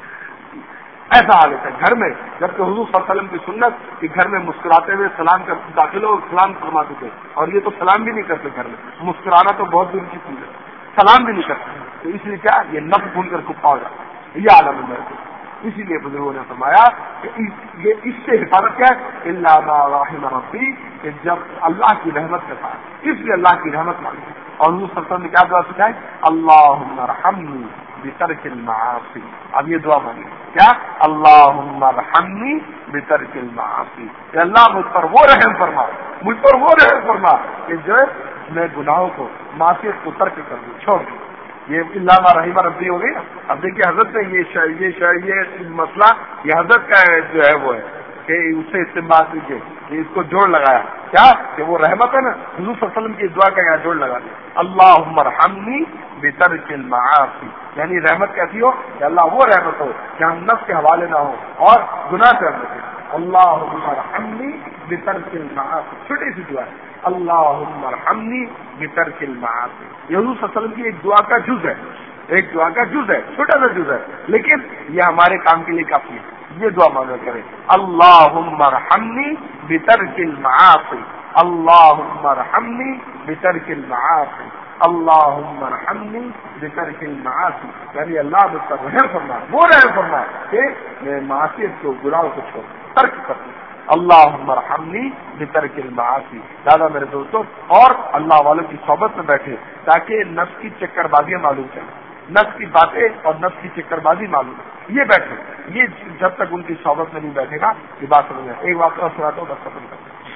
ایسا حالت ہے گھر میں، جبکہ حضور صلی اللہ علیہ وسلم کی سنت کہ گھر میں مسکراتے ہوئے سلام کر داخل ہو، سلام فرماتے تھے، اور یہ تو سلام بھی نہیں کرتے گھر میں، مسکرانا تو بہت دور کی چیز ہے، سلام بھی نہیں کرتے. تو اس لیے کیا یہ نف بھول کر کپا ہو جاتا ہے، یہ عالم ہے. اسی لیے بزرگوں نے فرمایا کہ یہ اس سے حفاظت کیا ہے، اللہ ما رحم ربی، کہ جب اللہ کی رحمت کے ساتھ، اس لیے اللہ کی رحمت مانگی. اور حضور صلی اللہ علیہ وسلم نے کیا دعا سکھائی، اللہم ارحمنی بترک المعاصی. اب یہ دعا مانگی کیا، اللہم ارحمنی بترک المعاصی، کہ اللہ مجھ پر وہ رحم فرما، مجھ پر وہ رحم فرما کہ جو میں گناہوں کو، معصیت کو ترک کر دوں، چھوڑ دوں. یہ علامہ رحیمہ ربی ہو گئی. اب دیکھیے حضرت نے یہ شا, یہ, شا, یہ مسئلہ یہ حضرت کا جو ہے وہ ہے کہ اس سے استعمال کیجیے، کہ اس کو جوڑ لگایا کیا کہ وہ رحمت ہے نا، حضور صلی اللہ علیہ وسلم کی دعا کا یہاں جوڑ لگا دیا، اللہم ارحمنی بترک المعاصی، یعنی رحمت کیسی ہو کہ اللہ وہ رحمت ہو کہ ہم نفس کے حوالے نہ ہو اور گناہ سے رحمت ہو. اللہم ارحمنی بترک المعاصی، چھوٹی سی دعا ہے، اللہم ارحمنی بترک المعاصی. یہ حضور صلی اللہ علیہ وسلم کی ایک دعا کا جز ہے، ایک دعا کا جز ہے، چھوٹا سا جز ہے، لیکن یہ ہمارے کام کے لیے کافی ہے. یہ دعا مانگا کرے، اللہم ارحمنی بترک المعاصی، اللہم ارحمنی بترک المعاصی، اللہم ارحمنی بترک المعاصی، یعنی اللہ مجھ پر رحم فرما، وہ رحم فرما کہ میں معصیت کو، گناہوں کو چھوڑ ترک کر دوں. اللہم ارحمنی بترک المعاصی. دادا میرے دوستوں، اور اللہ والوں کی صحبت میں بیٹھے تاکہ نفس کی چکر بازیاں معلوم چلیں، نفس کی باتیں اور نفس کی چکر بازی معلوم ہے، یہ بیٹھے، یہ جب تک ان کی صحبت میں نہیں بیٹھے گا یہ بات سمجھ میں. ایک واقعہ سناتا ہوں، بس ختم کرتا ہوں.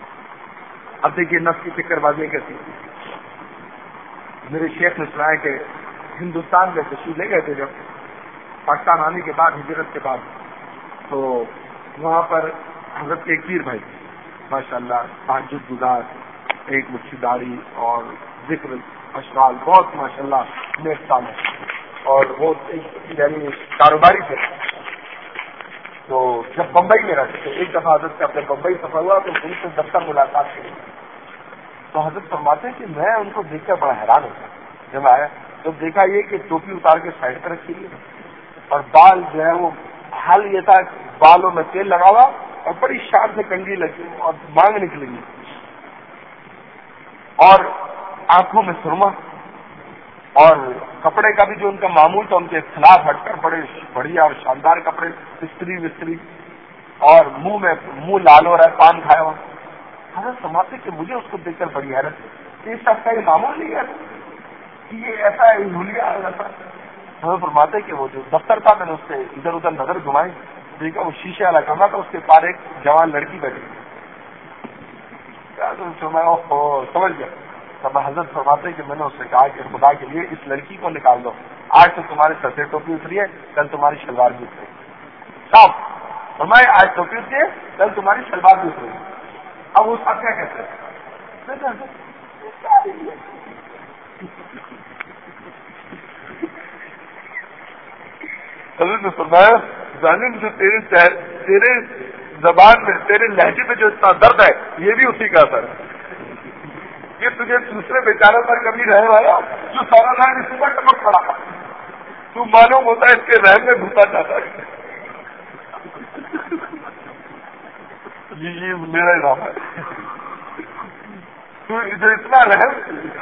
اب دیکھیے نفس کی چکر بازیاں کیسی. میرے شیخ نے سنایا کہ ہندوستان میں تشریف لے گئے تھے جب پاکستان آنے کے بعد، ہجرت کے بعد، تو وہاں پر حضرت کے ایک پیر بھائی ماشاء اللہ تہجد گزار، ایک مٹھی داڑھی اور ذکر اشغال، بہت ماشاء اللہ نیک سال ہے، اور وہ ایک یعنی کاروباری تھے. تو جب بمبئی میں رہتے تھے، ایک دفعہ حضرت کا اپنے بمبئی سفر ہوا تو ان سے دفتر ملاقات کی، تو حضرت فرماتے کہ میں ان کو دیکھ کر بڑا حیران ہوتا. جب آیا تو دیکھا یہ کہ ٹوپی اتار کے سائڈ پر رکھی ہوئی اور بال جو ہے وہ حل یہ تھا بالوں میں تیل لگا ہوا اور بڑی شان سے کنگھی لگی اور مانگ نکلے گی، اور آنکھوں میں سرما، اور کپڑے کا بھی جو ان کا معمول تھا ان کے خلاف ہٹ کر بڑے بڑھیا اور شاندار کپڑے، استری وستری، اور منہ میں منہ لال ہو رہا ہے، پان کھایا ہوا. حضرت سماتے کہ مجھے اس کو دیکھ کر بڑی حیرت ہے، اس کا یہ معمول نہیں ہے کہ یہ ایسا ہولیا ایسا. حضرت فرماتے کہ وہ جو دفتر تھا میں نے اس سے ادھر ادھر نظر گھمائی، دیکھا وہ شیشے والا کمرہ تھا، اس کے پار ایک جوان لڑکی بیٹھی. سمجھ گیا. تب حضرت فرماتے کہ میں نے اس سے کہا کہ خدا کے لیے اس لڑکی کو نکال دو، آج تو تمہارے سر سے ٹوپی اتری ہے، کل تمہاری شلوار بھی اترے گی. صاف فرمائے آج ٹوپی اتری ہے، کل تمہاری شلوار بھی اترے گی. اب اس کا کیا کہتے ہیں؟ حضرت نے فرمایا ظالم جو تیرے تیرے زبان میں، تیرے لہجے میں جو اتنا درد ہے یہ بھی اسی کا اثر ہے. یہ تجھے دوسرے بیچاروں پر کبھی رہے والا جو سارا رہا اس پر ٹمک پڑا، تو معلوم ہوتا ہے اس کے رحم میں گھسا جاتا ہے. یہ میرا نام ہے، تو جو اتنا رحم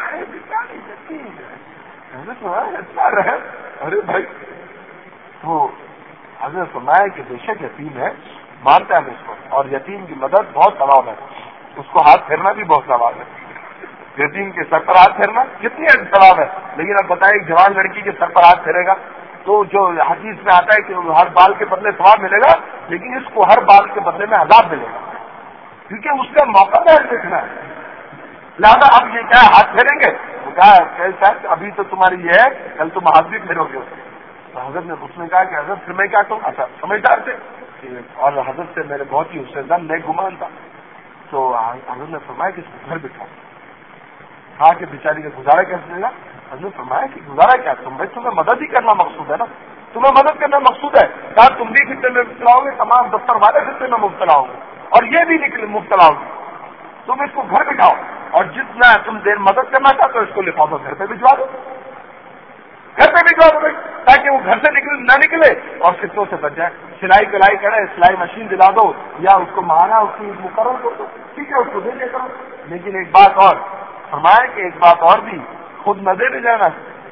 اتنا رحم. ارے بھائی تو حضرت فرمایا کہ بے شک یتیم ہے، مانتا ہے اس کو، اور یتیم کی مدد بہت ثواب ہے، اس کو ہاتھ پھیرنا بھی بہت ثواب ہے. یتیم کے سر پر ہاتھ پھیرنا کتنی ثواب ہے. لیکن اب بتائیں ایک جوان لڑکی کے سر پر ہاتھ پھیرے گا تو جو حدیث میں آتا ہے کہ ہر بال کے بدلے ثواب ملے گا، لیکن اس کو ہر بال کے بدلے میں عذاب ملے گا، کیونکہ اس کا موقع ہے دیکھنا ہے. لہٰذا اب یہ کیا ہاتھ پھیریں گے؟ وہ کہا صاحب ابھی تو تمہاری یہ ہے، کل تم ہاتھ بھی پھیرو گے. تو حضرت نے اس نے کہا کہ حضرت پھر میں کیا کروں؟ اچھا سمجھدار تھے اور حضرت سے میرے بہت ہی حسن زن نیک گمان تھا. تو حضرت نے فرمایا کہ اس کو گھر بٹھاؤ. کہا کہ بیچاری کا گزارا کیسے دے گا؟ حضرت نے فرمایا کہ گزارا کیا تم بھائی تمہیں مدد ہی کرنا مقصود ہے نا، تمہیں مدد کرنا مقصود ہے. کہا تم بھی خطے میں مبتلا ہوگے، تمام دفتر والے خطے میں مبتلا ہوں گے اور یہ بھی نکلے مبتلا ہوگی. تم اس کو گھر بٹھاؤ اور جتنا تم دیر مدد کرنا چاہتے ہو اس کو لفافہ گھر پہ بھجوا دو، گھر پہ بھجوا دو بھائی، تاکہ وہ گھر سے نکل نہ نکلے اور خطوں سے بچ جائے. سلائی کلائی کرے، سلائی مشین دلا دو یا اس کو مہانہ اس کی مقرر کر دو، ٹھیک ہے اس کو دے دے کرو. لیکن ایک بات اور فرمائے کہ ایک بات اور بھی، خود نہ دینے جانا،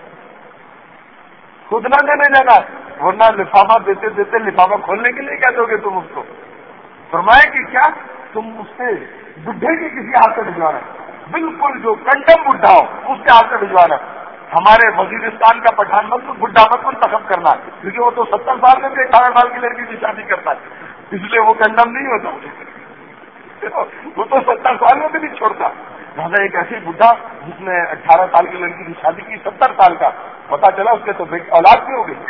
خود نہ دینے جانا، ورنہ لفافہ دیتے دیتے لفافہ کھولنے کے لیے کیا دو گے تم اس کو؟ فرمائے کہ کیا تم اس سے بڈھے کے کسی ہاتھ سے بھجوانا، بالکل جو کنڈم بڈھا ہو اس کے ہاتھ سے بھجوانا. ہمارے وزیرستان کا پٹھان مت بڈھا مت منتخب کرنا، کیونکہ وہ تو ستر سال میں بھی اٹھارہ سال کی لڑکی کی شادی کرتا ہے، اس لیے وہ کنڈم نہیں ہوتا، وہ تو ستر سال میں بھی نہیں چھوڑتا. لہٰذا ایک ایسی بڈھا جس نے اٹھارہ سال کی لڑکی کی شادی کی، ستر سال کا، پتا چلا اس کے تو اولاد بھی ہو گئی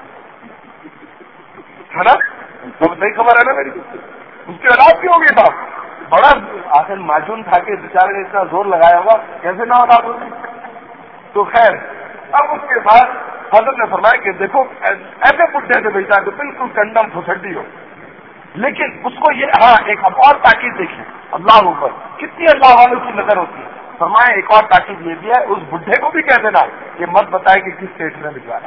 ہے نا، تو نہیں خبر ہے نا میری، اس کی اولاد بھی ہو گئی تھا. بڑا آخر معجون تھا کہ بیچارے نے اتنا زور لگایا ہوگا کیسے نہ اولاد ہوگی. تو خیر اب اس کے بعد حضرت نے فرمایا کہ دیکھو ایسے بڈھے سے بھیجتا ہے تو بالکل کنڈم پھسڈی ہو، لیکن اس کو یہ ہاں ایک اور تاکید دیکھیں اللہ اوپر کتنی اللہ والوں کی نظر ہوتی ہے. فرمایا ایک اور تاکید یہ بھی ہے، اس بڈھے کو بھی کہہ دینا کہ مت بتائے کہ کس اسٹیٹ میں بھجوانا،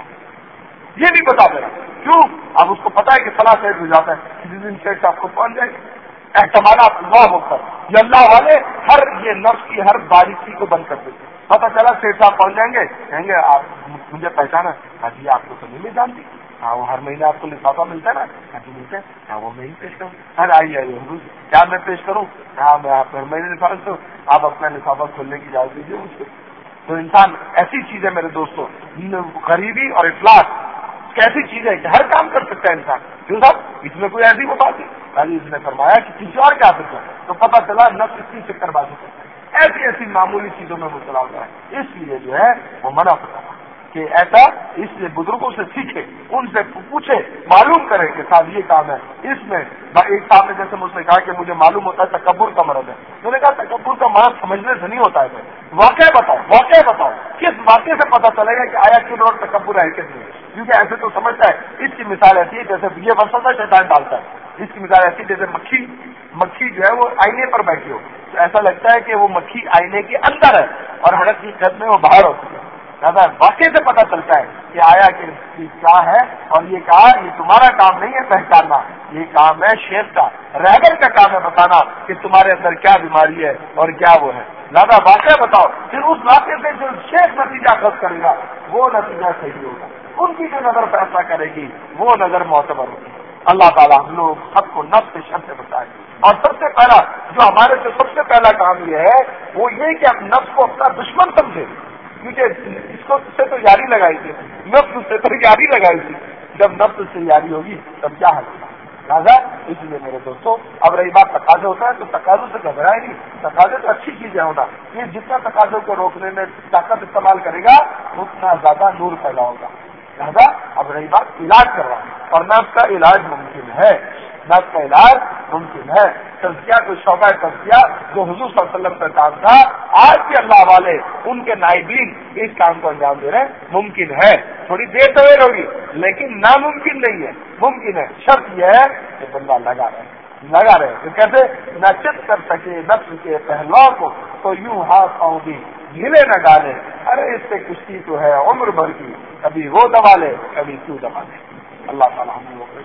یہ بھی بتا دینا. کیوں؟ اب اس کو پتا ہے کہ فلاں اسٹیٹ بھجواتا ہے، کسی دن اسٹیٹ آپ کو پہنچ جائے گی. احتمالات اللہ ہوتا یہ اللہ والے ہر یہ نفس کی ہر باریکی کو بند کر دیتے. پتا چلا سیٹ صاحب پہنچ جائیں گے، کہیں گے آپ مجھے پہچانا؟ ہاں جی آپ کو تو نہیں جانتی. ہاں وہ ہر مہینے آپ کو لفافہ ملتا ہے نا؟ ہاں جی ملتا ہے. ہاں وہ میں ہی پیش کروں. ہاں آئیے آئیے حضور کیا میں پیش کروں؟ ہاں میں آپ ہر مہینے لفافہ دوں، آپ اپنا لفافہ کھولنے کی اجازت دیجیے مجھ کو. تو انسان ایسی چیز ہے میرے دوستوں، غریبی اور افلاس کیسی چیز ہے کہ ہر کام کر سکتا ہے انسان. کیوں صاحب اس میں کوئی ایسی وہ بات نہیں. اس نے فرمایا کہ کسی اور کیا سکتا ہے، تو پتہ چلا نفس اس کی چکر بازی کرتا ہے، ایسی ایسی معمولی چیزوں میں مبتلا ہوتا ہے. اس لیے جو ہے وہ منع ہوتا ہے کہ ایسا، اس لیے بزرگوں سے سیکھے، ان سے پوچھے، معلوم کرے کہ صاحب یہ کام ہے. اس میں ایک صاحب نے جیسے مجھ سے کہا کہ مجھے معلوم ہوتا ہے تکبر کا مرض ہے. میں نے کہا تکبر کا مرض سمجھنے سے نہیں ہوتا ہے. واقعہ بتاؤ، واقعہ بتاؤ کس واقعے سے پتہ چلے گا کہ آیا کن اور تکبر ہے کس نہیں. کیونکہ ایسے تو سمجھتا ہے. اس کی مثال ایسی ہے جیسے یہ وسوسہ شیطان ڈالتا ہے. اس کی مثال ایسی جیسے مکھی مکھی جو ہے وہ آئینے پر بیٹھی ہو، تو ایسا لگتا ہے کہ وہ مکھی آئینے کے اندر ہے اور حقیقت میں وہ باہر ہوتی ہے. زیادہ واقعے سے پتہ چلتا ہے کہ آیا کہ کیا ہے. اور یہ کہا یہ تمہارا کام نہیں ہے پہچاننا، یہ کام ہے شیخ کا، رہبر کا کام ہے بتانا کہ تمہارے اندر کیا بیماری ہے اور کیا وہ ہے. زیادہ واقعہ بتاؤ، پھر اس واقعے سے جو شیخ نتیجہ خود کرے گا وہ نتیجہ صحیح ہوگا. ان کی جو نظر فیصلہ کرے گی وہ نظر معتبر ہوگی. اللہ تعالیٰ ہم لوگ سب کو نفس کے شر سے بچائے. اور سب سے پہلا جو ہمارے سے سب سے پہلا کام یہ ہے وہ یہ کہ ہم نفس کو اپنا دشمن سمجھے، کیونکہ اس کو اس سے تو یاری لگائی تھی، نفس سے تو یاری لگائی تھی. جب نفس سے یاری ہوگی تب کیا حل ہوگا. لہٰذا اس لیے میرے دوستوں اب رہی بات تقاضے ہوتا ہے تو تقاضوں سے گھبرائے نہیں. تقاضے تو اچھی چیزیں ہونا، یہ جتنا تقاضوں کو روکنے میں طاقت استعمال کرے گا اتنا زیادہ نور پیدا ہوگا. لہٰذا اب رہی بات علاج کرنا، اور نفس کا علاج ممکن ہے، نفس کا علاج ممکن ہے. تزکیہ کو شعبہ تزکیہ جو حضور صلی اللہ علیہ وسلم کا کام تھا، آج کے اللہ والے ان کے نائبین اس کام کو انجام دے رہے ہیں. ممکن ہے، تھوڑی دیر دیر ہوگی لیکن ناممکن نہیں ہے، ممکن ہے. شرط یہ ہے کہ بندہ لگا رہے لگا رہے تو کیسے نہ چت کر سکے نفس کے پہلو کو تو یوں ہاتھ پاؤں بھی ڈھیلے نہ ڈالے. ارے اس سے کشتی تو ہے عمر بھر کی، کبھی وہ دبا لے کبھی کیوں دبا لے. اللہ تعالیٰ ہم لوگ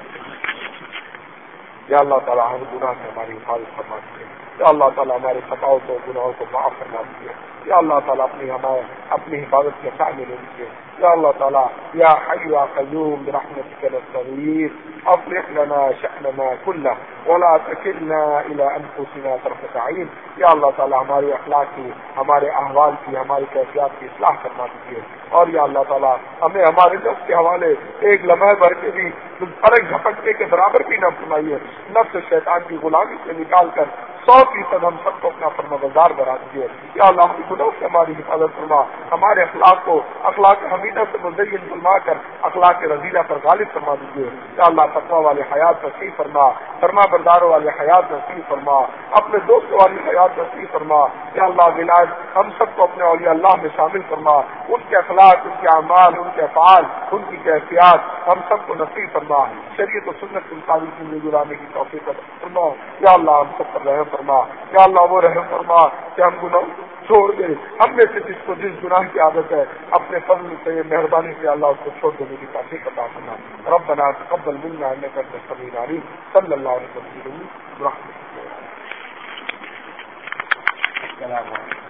یا اللہ تعالیٰ ہر گناہ سے ہماری حفاظت فرما دیجیے. یا اللہ تعالیٰ ہمارے خطاؤں کو گناہوں کو معاف فرما دیجیے. یا اللہ تعالیٰ اپنی ہمارے اپنی حفاظت کے سامنے لے لیجیے. یا اللہ تعالیٰ یا حی یا قیوم برحمتک نستغیث اصلح لنا شأننا كله ولا تکلنا الى انفسنا طرفۃ عین. یا اللہ تعالیٰ ہمارے اخلاق کی، ہمارے احوال کی، ہماری کیفیات کی اصلاح فرما دیجیے. اور یا اللہ تعالیٰ ہمیں ہمارے نفس کے حوالے ایک لمحے بھر کے بھی فرق جھپکنے کے برابر بھی نہ فرمائیے. نفس شیطان کی غلامی سے نکال کر سو فیصد ہم سب کو اپنا فرما بردار بنا دیجیے. یا اللہ ہم گناہوں سے ہماری حفاظت فرما, ہمارے اخلاق کو اخلاق حمیدہ سے مزین فرما کر اخلاق رضیلہ پر غالب فرما دیجیے. یا اللہ تقویٰ والے حیات نصیب فرما, فرما برداروں والے حیات نصیب فرما, اپنے دوست والی حیات نصیب فرما. یا اللہ ولایت ہم سب کو اپنے اولیاء اللہ میں شامل فرما, ان کے اخلاق, ان کے اعمال, ان کے افعال, ان کی کیفیات ہم سب کو نصیب فرما. شریعت و سنت کے مطابق زندگی گزارنے کی توفیق فرما. یا اللہ ہم سب پر رحم فرما. یا اللہ وہ رحم فرما کہ ہم گناہ چھوڑ دے, ہم میں سے جس کو جس گناہ کی عادت ہے اپنے فضل سے مہربانی سے اللہ اس کو چھوڑ دینے کی توفیق عطا فرما. ربنا تقبل منا انك انت السميع العليم. صلی اللہ علیہ وسلم. السلام علیکم.